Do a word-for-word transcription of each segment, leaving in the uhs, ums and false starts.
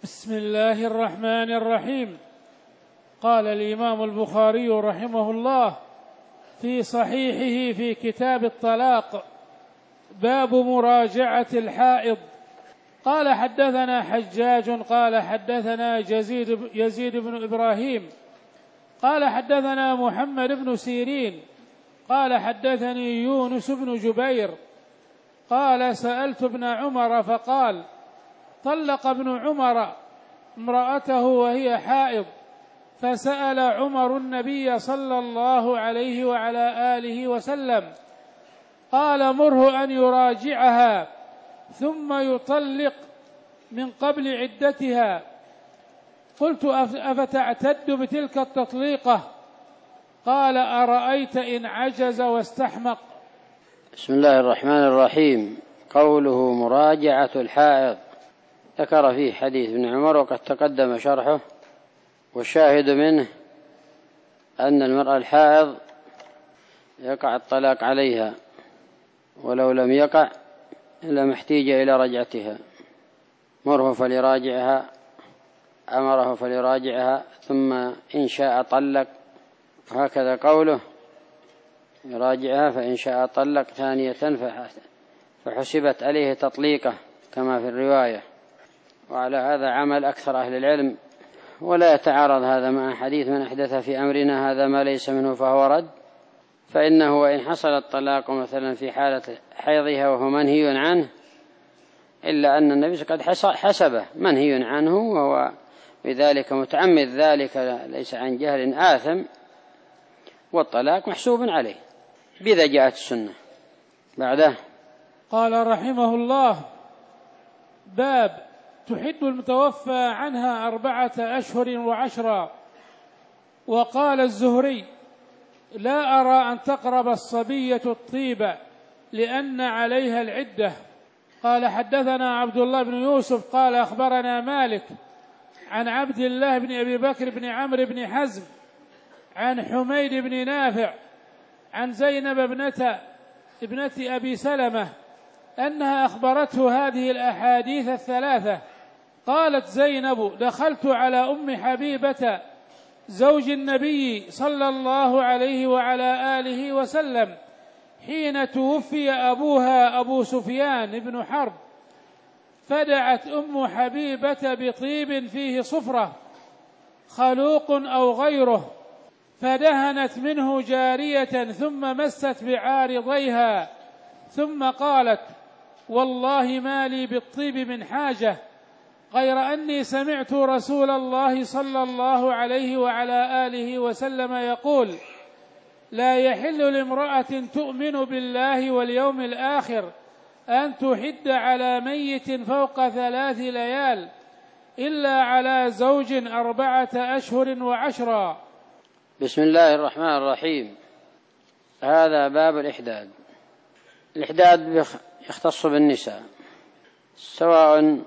بسم الله الرحمن الرحيم. قال الإمام البخاري رحمه الله في صحيحه في كتاب الطلاق: باب مراجعة الحائض. قال حدثنا حجاج قال حدثنا يزيد, يزيد بن إبراهيم قال حدثنا محمد بن سيرين قال حدثني يونس بن جبير قال سألت ابن عمر فقال: طلق ابن عمر امرأته وهي حائض، فسأل عمر النبي صلى الله عليه وعلى آله وسلم قال: مره أن يراجعها ثم يطلق من قبل عدتها. قلت: أفتعتد بتلك التطليقة؟ قال: أرأيت إن عجز واستحمق. بسم الله الرحمن الرحيم. قوله مراجعة الحائض، ذكر فيه حديث ابن عمر وقد تقدم شرحه، والشاهد منه أن المرأة الحائض يقع الطلاق عليها، ولو لم يقع إلا محتاجة إلى رجعتها. مره فليراجعها، أمره فليراجعها، ثم إن شاء طلق، هكذا قوله: يراجعها فإن شاء طلق ثانية فحسبت عليه تطليقه كما في الرواية. وعلى هذا عمل أكثر أهل العلم، ولا يتعارض هذا مع حديث: من أحدث في أمرنا هذا ما ليس منه فهو رد. فإنه وإن حصل الطلاق مثلا في حالة حيضها وهو منهي عنه، إلا أن النبي قد حسبه منهي عنه وهو بذلك متعمد ذلك، ليس عن جهل آثم، والطلاق محسوب عليه، بذا جاءت السنة. بعده قال رحمه الله: باب تحد المتوفى عنها أربعة أشهر وعشرا. وقال الزهري: لا أرى أن تقرب الصبية الطيب لأن عليها العدة. قال حدثنا عبد الله بن يوسف قال أخبرنا مالك عن عبد الله بن أبي بكر بن عمرو بن حزم عن حميد بن نافع عن زينب ابنة ابنة أبي سلمة أنها أخبرته هذه الأحاديث الثلاثة. قالت زينب: دخلت على أم حبيبة زوج النبي صلى الله عليه وعلى آله وسلم حين توفي أبوها أبو سفيان بن حرب، فدعت أم حبيبة بطيب فيه صفرة خلوق أو غيره، فدهنت منه جارية ثم مست بعارضيها، ثم قالت: والله ما لي بالطيب من حاجة، غير أني سمعت رسول الله صلى الله عليه وعلى آله وسلم يقول: لا يحل لامرأة تؤمن بالله واليوم الآخر أن تحد على ميت فوق ثلاث ليال إلا على زوج أربعة أشهر وعشرا. بسم الله الرحمن الرحيم. هذا باب الإحداد. الإحداد يختص بالنساء، سواء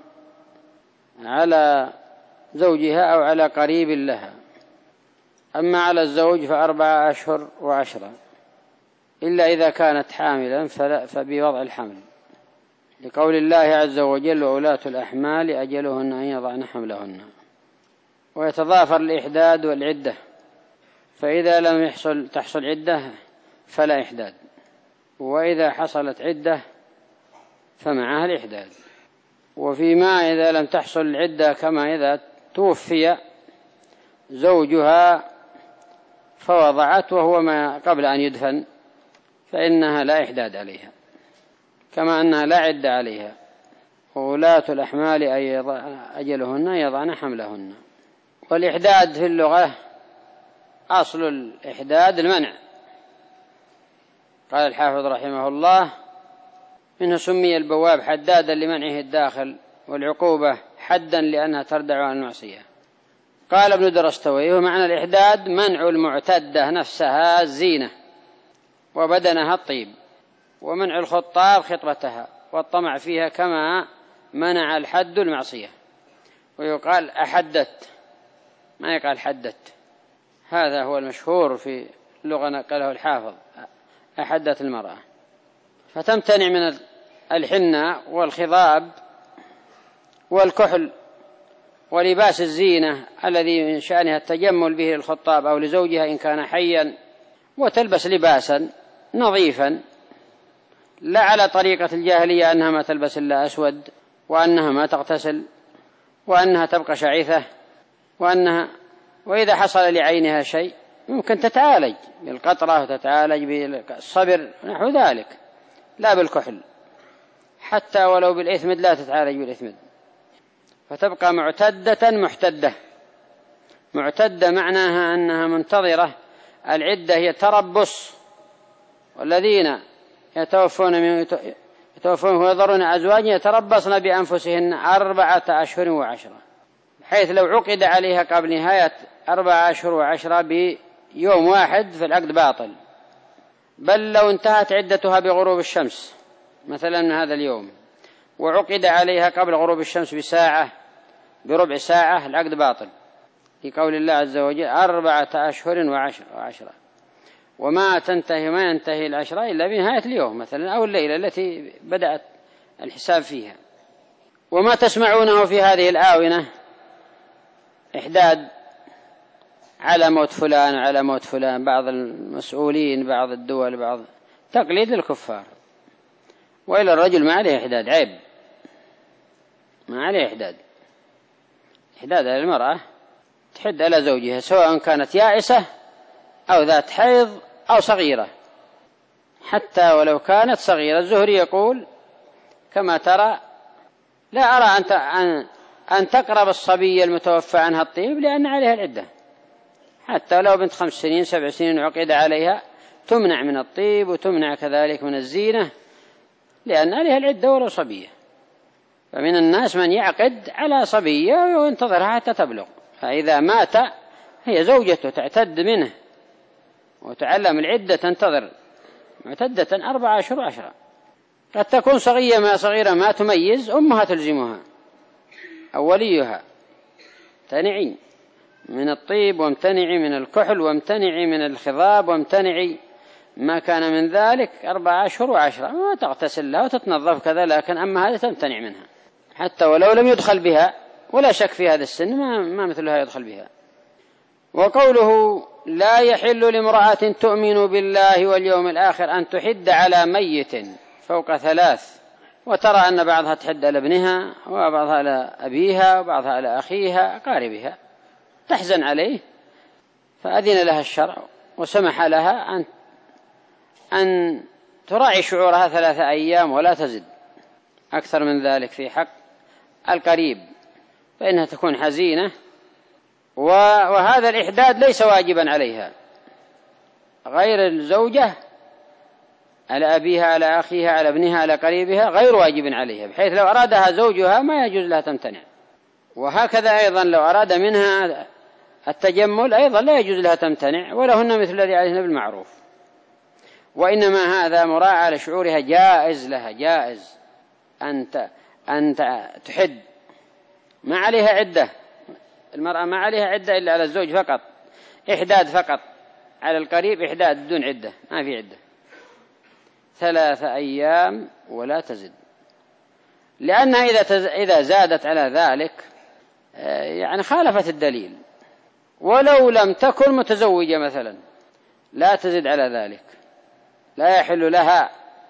على زوجها أو على قريب لها. أما على الزوج فأربعة أشهر وعشرة، إلا إذا كانت حاملا فبوضع الحمل، لقول الله عز وجل: وأولاة الأحمال أجلهن أن يضعن حملهن. ويتضافر الإحداد والعدة، فإذا لم يحصل تحصل عدة فلا إحداد، وإذا حصلت عدة فمعها الإحداد. وفيما إذا لم تحصل العدة، كما إذا توفي زوجها فوضعت وهو ما قبل أن يدفن، فإنها لا إحداد عليها، كما أنها لا عدة عليها. وولاة الأحمال أجلهن يضعن حملهن. والإحداد في اللغة أصل الإحداد المنع. قال الحافظ رحمه الله: منه سمي البواب حدادا لمنعه الداخل، والعقوبة حدا لأنها تردع عن المعصية. قال ابن درستوي: ومعنى الإحداد منع المعتدة نفسها الزينة وبدنها الطيب، ومنع الخطاب خطبتها والطمع فيها، كما منع الحد المعصية. ويقال أحدت، ما يقال حدت. هذا هو المشهور في اللغة، نقله الحافظ: أحدت المرأة. فتمتنع من الحنة والخضاب والكحل ولباس الزينة الذي من شأنها التجمل به للخطاب أو لزوجها إن كان حيا، وتلبس لباسا نظيفا لا على طريقة الجاهلية أنها ما تلبس إلا أسود، وأنها ما تغتسل، وأنها تبقى شعيثة، وأنها وإذا حصل لعينها شيء ممكن تتعالج بالقطرة وتتعالج بالصبر نحو ذلك، لا بالكحل، حتى ولو بالإثمد لا تتعالج بالإثمد، فتبقى معتدة محتدة. معتدة معناها أنها منتظرة، العدة هي تربص، والذين يتوفون من يتوفون ويذرون أزواج يتربصن بأنفسهن أربعة أشهر وعشرة، حيث لو عقد عليها قبل نهاية أربعة أشهر وعشرة بيوم واحد فالعقد باطل، بل لو انتهت عدتها بغروب الشمس مثلا من هذا اليوم وعقد عليها قبل غروب الشمس بساعة بربع ساعة العقد باطل، في قول الله عز وجل أربعة أشهر وعشرة، وما تنتهي ما ينتهي العشرة إلا بنهاية اليوم مثلا أو الليلة التي بدأت الحساب فيها. وما تسمعونه في هذه الآونة إحداد على موت فلان وعلى موت فلان، بعض المسؤولين بعض الدول بعض تقليد للكفار، وإلى الرجل ما عليه إحداد، عيب ما عليه إحداد. إحداد المرأة تحد على زوجها سواء كانت يائسة أو ذات حيض أو صغيرة، حتى ولو كانت صغيرة. الزهري يقول كما ترى لا أرى أن أن تقرب الصبية المتوفى عنها الطيب لأن عليها العدة، حتى لو بنت خمس سنين سبع سنين عقد عليها تمنع من الطيب وتمنع كذلك من الزينة لأن عليها العدة ولو صبية. فمن الناس من يعقد على صبية وينتظرها حتى تبلغ، فإذا مات هي زوجته تعتد منه وتعلم العدة تنتظر معتدة أربعة أشهر وعشرة. قد تكون صغيرة ما صغيرة ما تميز أمها تلزمها أو وليها، امتنعي من الطيب وامتنعي من الكحل وامتنعي من الخضاب وامتنعي ما كان من ذلك أربعة أشهر وعشرة، ما تغتسل لها وتتنظف كذا، لكن أما هذا تمتنع منها حتى ولو لم يدخل بها، ولا شك في هذا السن ما, ما مثلها يدخل بها. وقوله لا يحل لامرأة تؤمن بالله واليوم الآخر أن تحد على ميت فوق ثلاث، وترى أن بعضها تحد على ابنها وبعضها على أبيها وبعضها على أخيها أقاربها تحزن عليه، فأذن لها الشرع وسمح لها أن أن تراعي شعورها ثلاثة أيام ولا تزد أكثر من ذلك في حق القريب، فإنها تكون حزينة. وهذا الإحداد ليس واجبا عليها، غير الزوجة على أبيها على أخيها على ابنها على قريبها غير واجب عليها، بحيث لو أرادها زوجها ما يجوز لها تمتنع. وهكذا أيضا لو أراد منها التجمل أيضا لا يجوز لها تمتنع، ولهن مثل الذي عليهن بالمعروف. وإنما هذا مراعاة لشعورها، جائز لها جائز أن أن تحد، ما عليها عدة، المرأة ما عليها عدة إلا على الزوج فقط، إحداد فقط، على القريب إحداد دون عدة، ما في عدة، ثلاثة أيام ولا تزد، لأنها إذا تز... إذا زادت على ذلك يعني خالفت الدليل. ولو لم تكن متزوجة مثلا لا تزد على ذلك، لا يحل لها،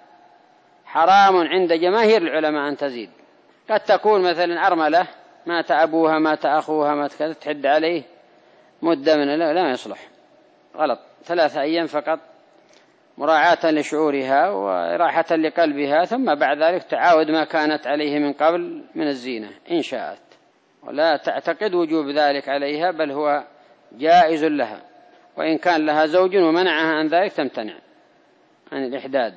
حرام عند جماهير العلماء أن تزيد. قد تكون مثلا أرملة مات أبوها مات أخوها مات كذا تحد عليه مدة من لا, لا يصلح، غلط، ثلاثة أيام فقط مراعاة لشعورها وراحة لقلبها، ثم بعد ذلك تعاود ما كانت عليه من قبل من الزينة إن شاءت، ولا تعتقد وجوب ذلك عليها، بل هو جائز لها، وإن كان لها زوج ومنعها عن ذلك تمتنع عن الإحداد.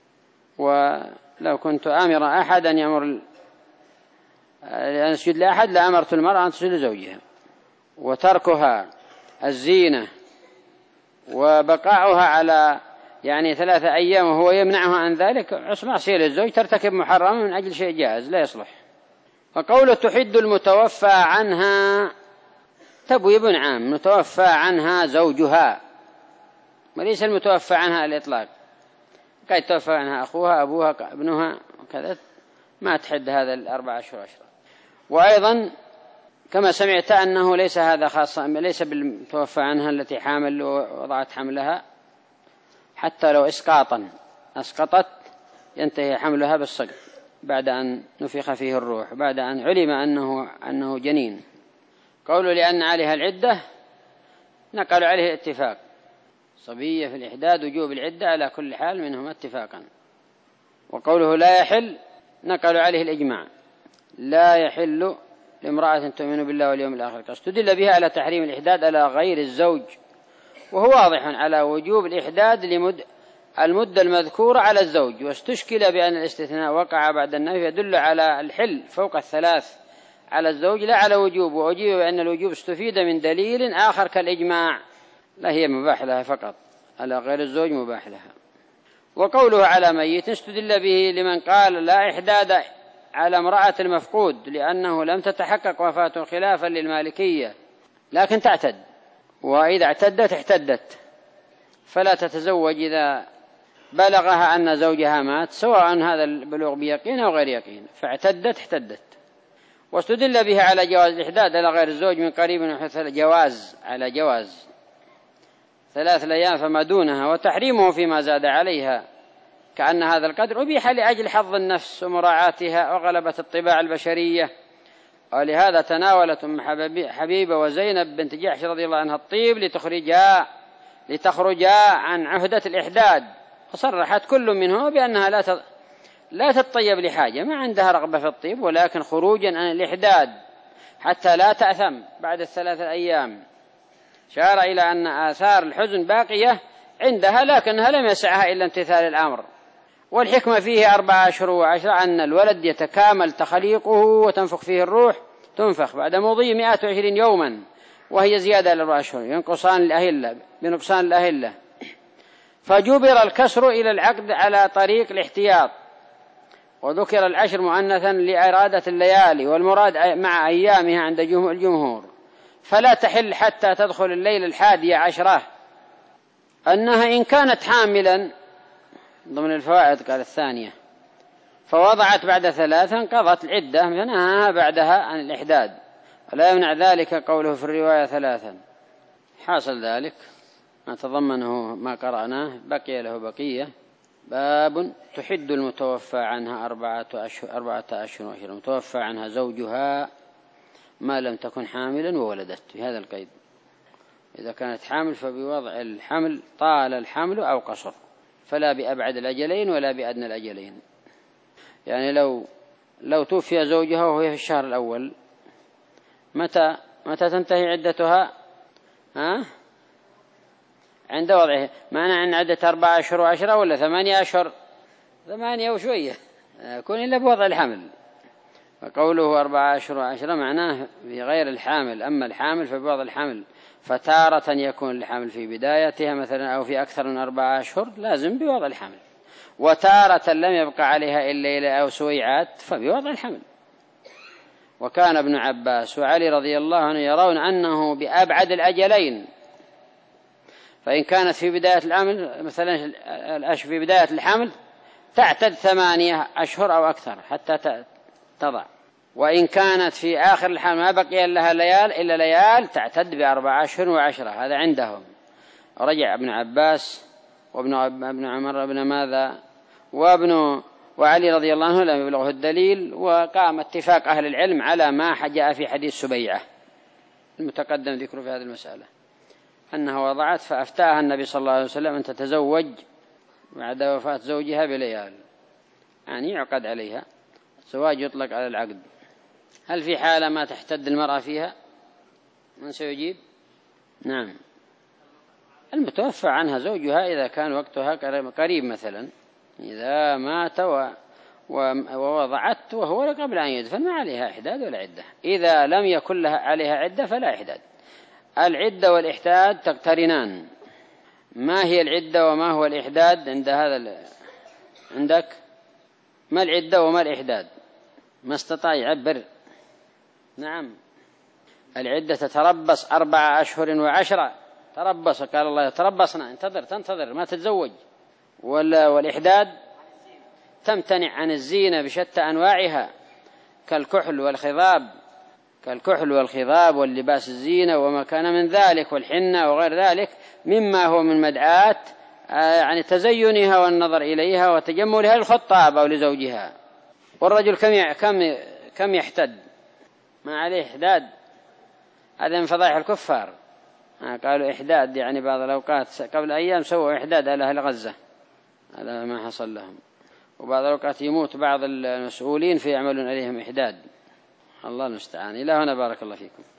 ولو كنت آمر أحدا يأمر أن يسجد لأحد لأمرت المرأة أن تسجد لزوجها. وتركها الزينة وبقاؤها على يعني ثلاثة أيام وهو يمنعها عن ذلك معصية للزوج، ترتكب محرم من أجل شيء جائز لا يصلح. وقوله تحد المتوفى عنها تبويب عام، متوفى عنها زوجها وليس المتوفى عنها الإطلاق، قد توفى عنها أخوها أبوها ابنها وكذا ما تحد هذا الأربعة أشهر عشرة. وأيضا كما سمعت أنه ليس هذا خاصة، ليس بالمتوفى عنها التي حامل ووضعت حملها، حتى لو إسقاطا أسقطت ينتهي حملها بالسقط بعد أن نفخ فيه الروح، بعد أن علم أنه, أنه جنين. قولوا لأن عليها العدة نقلوا عليه الاتفاق، صبية في الإحداد وجوب العدة على كل حال منهما اتفاقا. وقوله لا يحل نقلوا عليه الإجماع، لا يحل لامرأة تؤمن بالله واليوم الآخر. استدل بها على تحريم الإحداد على غير الزوج، وهو واضح على وجوب الإحداد لمد المدة المذكورة على الزوج، واستشكل بأن الاستثناء وقع بعد النفي يدل على الحل فوق الثلاث على الزوج لا على وجوب، وأجيب بأن الوجوب استفيد من دليل آخر كالإجماع، لا هي مباح لها فقط، على غير الزوج مباح لها. وقوله على ميت استدل به لمن قال لا إحداد على امرأة المفقود لأنه لم تتحقق وفاته خلافا للمالكية، لكن تعتد، وإذا اعتدت احتدت، فلا تتزوج إذا بلغها أن زوجها مات، سواء هذا البلوغ بيقين أو غير يقين، فاعتدت احتدت. واستدل به على جواز الإحداد على غير الزوج من قريب وحث جواز على جواز ثلاث ليام فما دونها، وتحريمه فيما زاد عليها، كأن هذا القدر أبيح لأجل حظ النفس ومراعاتها وغلبة الطباع البشرية. ولهذا تناولت أم حبيبة وزينب بنت جحش رضي الله عنها الطيب لتخرجا لتخرجا عن عهدة الإحداد، وصرحت كل منهما بأنها لا لا تطيب لحاجة، ما عندها رغبة في الطيب، ولكن خروجا عن الإحداد حتى لا تأثم بعد الثلاثة أيام. شار إلى أن آثار الحزن باقية عندها، لكنها لم يسعها إلا امتثال الأمر. والحكمة فيه أربعة أشهر وعشرة أن الولد يتكامل تخليقه وتنفخ فيه الروح، تنفخ بعد مضي مئة وعشرين يوما، وهي زيادة لأربعة أشهر ينقصان الأهلة بنقصان الأهلة. فجبر الكسر إلى العقد على طريق الاحتياط، وذكر العشر مؤنثا لإرادة الليالي، والمراد مع أيامها عند الجمهور، فلا تحل حتى تدخل الليل الحادية عشرة. أنها إن كانت حاملا ضمن الفوائد قال الثانية فوضعت بعد ثلاثا قضت العدة منها بعدها عن الإحداد، ولا يمنع ذلك قوله في الرواية ثلاثا. حاصل ذلك ما تضمنه ما قرأناه، بقي له بقية. باب تحد المتوفى عنها أربعة أشهر أربعة أشهر وعشرة، المتوفى عنها زوجها ما لم تكن حاملا وولدت، في هذا القيد. إذا كانت حامل فبوضع الحمل طال الحمل أو قصر، فلا بأبعد الأجلين ولا بأدنى الأجلين. يعني لو لو توفي زوجها وهي في الشهر الأول، متى متى تنتهي عدتها؟ ها؟ عند وضعه. معنى أن عدة أربعة أشهر وعشرة ولا ثمانية أشهر؟ ثمانية وشوية، يكون إلا بوضع الحمل. وقوله أربعة أشهر وعشرة معناه في غير الحامل، أما الحامل فبوضع الحمل. فتارة يكون الحمل في بدايتها مثلا أو في أكثر من أربعة أشهر لازم بوضع الحمل، وتارة لم يبقى عليها إلا ليلة أو سويعات فبوضع الحمل. وكان ابن عباس وعلي رضي الله عنه يرون أنه بأبعد الأجلين، فإن كانت في بداية الحمل مثلا في بداية الحمل تعتد ثمانية أشهر أو أكثر حتى تضع، وإن كانت في آخر الحمل ما بقي لها ليال إلا ليال تعتد بأربع أشهر وعشرة. هذا عندهم. رجع ابن عباس وابن ابن عمر ابن ماذا وابن وعلي رضي الله عنه لم يبلغه الدليل، وقام اتفاق أهل العلم على ما جاء في حديث سبيعة المتقدم ذكره في هذه المسألة، أنها وضعت فأفتاها النبي صلى الله عليه وسلم أن تتزوج بعد وفاة زوجها بليال، يعني يعقد عليها. الزواج يطلق على العقد. هل في حالة ما تحتد المرأة فيها؟ من سيجيب؟ نعم، المتوفى عنها زوجها إذا كان وقتها قريب، مثلا إذا مات ووضعت وهو قبل أن يدفن ما عليها إحداد ولا عدة. إذا لم يكن لها عليها عدة فلا إحداد. العدة والإحداد تقترنان. ما هي العدة وما هو الإحداد عند هذا ال... عندك؟ ما العدة وما الإحداد؟ ما استطاع يعبر. نعم، العدة تتربص أربعة أشهر وعشرة، تربص قال الله تربصنا، انتظر تنتظر ما تتزوج. والإحداد تمتنع عن الزينة بشتى أنواعها كالكحل والخضاب كالكحل والخضاب واللباس الزينة وما كان من ذلك والحنة وغير ذلك مما هو من مدعاة يعني تزينها والنظر إليها وتجملها للخطاب أو لزوجها. والرجل كم كم كم يحتد، ما عليه إحداد، هذا من فضائح الكفار. قالوا إحداد يعني بعض الأوقات قبل أيام سووا إحداد على أهل غزة على ما حصل لهم، وبعض الأوقات يموت بعض المسؤولين في يعملون عليهم إحداد. الله المستعان. إلى هنا بارك الله فيكم.